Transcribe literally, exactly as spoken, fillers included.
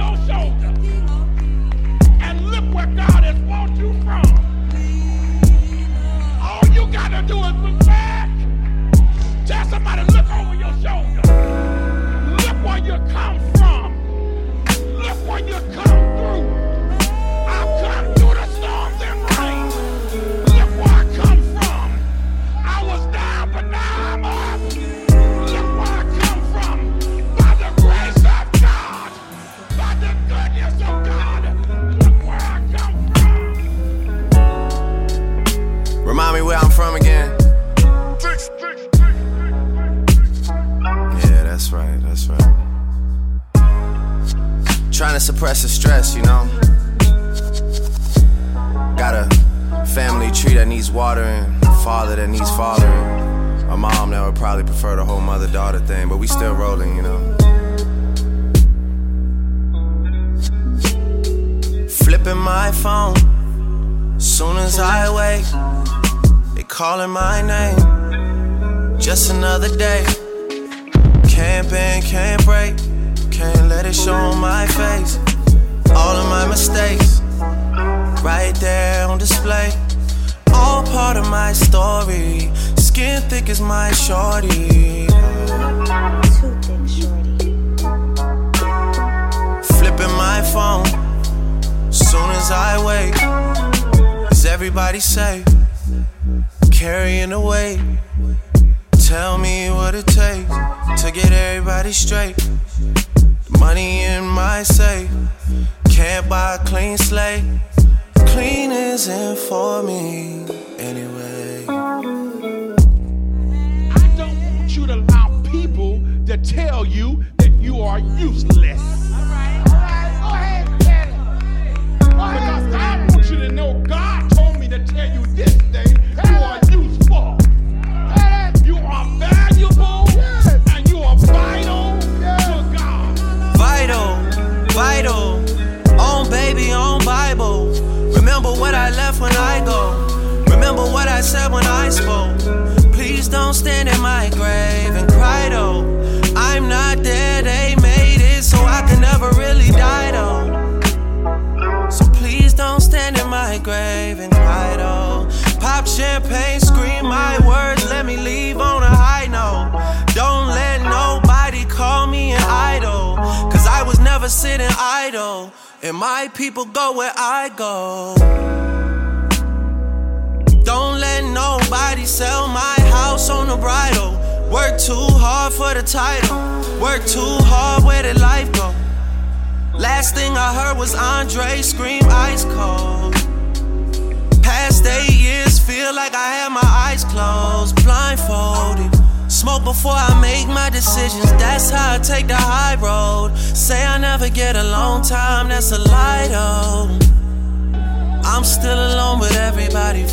your shoulder. And look where God has brought you from. All you gotta do is look back. Tell somebody, look over your shoulder. Look where you come from. Look where you come through. I've come through the storms and rain. Look where I come from. I was down, but now I'm up. Look where I come from. By the grace of God. By the goodness of God. Look where I come from. Remind me where I'm from again. Yeah, that's right, that's right. Trying to suppress the stress, you know. Got a family tree that needs watering, a father that needs fathering, a mom that would probably prefer the whole mother-daughter thing, but we still rolling, you know. Flipping my phone, soon as I wake, they calling my name. Just another day, can't bend, can't break, can't let it show on my face. All of my mistakes, right there on display. All part of my story, skin thick as my shorty. Too thick, shorty. Flipping my phone, soon as I wake, is everybody safe? Carrying the weight. Tell me what it takes to get everybody straight. Money in my safe, can't buy a clean slate. Clean isn't for me anyway. I don't want you to allow people to tell you that you are useless. All right, all right, go ahead, Daddy. Because I want you to know God told me to tell you this day you are useful. You are valuable and you are vital to God. Vital, vital, on baby, on Bible. Remember what I left when I go. Remember what I said when I spoke. Please don't stand in my grave and cry though. I'm not there, they made it, so I can never really die though. So please don't stand in my grave and cry though. Pop champagne, scream my words, let me leave on a high note. Don't let nobody call me an idol, cause I was never sitting idle. And my people go where I go. Don't let nobody sell my house on the bridal. Work too hard for the title. Work too hard, where did life go? Last thing I heard was Andre scream ice cold. Past eight years, feel like I had my eyes closed. Blindfolded. Smoke before I make my decisions, that's how I take the high road. Say I never get alone time, that's a lie though. I'm still alone, but everybody